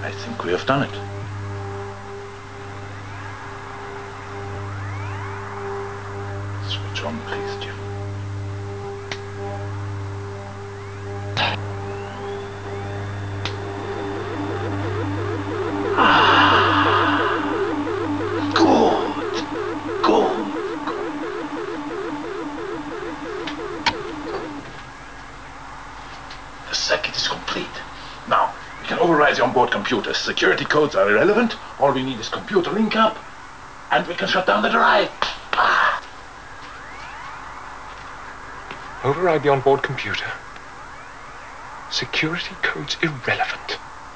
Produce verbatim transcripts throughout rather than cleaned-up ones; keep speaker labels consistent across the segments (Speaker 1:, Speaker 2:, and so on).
Speaker 1: I think we have done it. Switch on, please, Jim. The circuit is complete. Now, we can override the onboard computers. Security codes are irrelevant. All we need is computer link up, and we can shut down the drive. Ah.
Speaker 2: Override the onboard computer. Security codes irrelevant.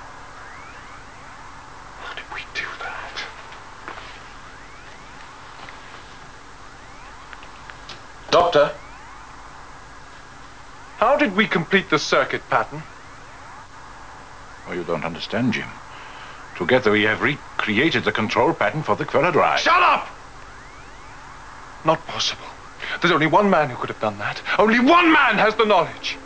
Speaker 2: How did we do that?
Speaker 1: Doctor?
Speaker 2: How did we complete the circuit pattern?
Speaker 1: Oh, you don't understand, Jim. Together we have recreated the control pattern for the Queller drive.
Speaker 2: Shut up! Not possible. There's only one man who could have done that. Only one man has the knowledge.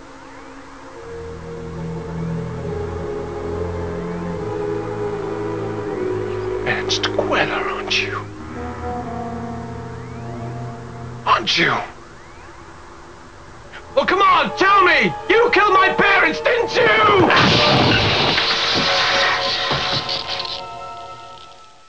Speaker 2: Ernst Queller, aren't you? Aren't you? Well, come on, tell me! You killed my parents, didn't you?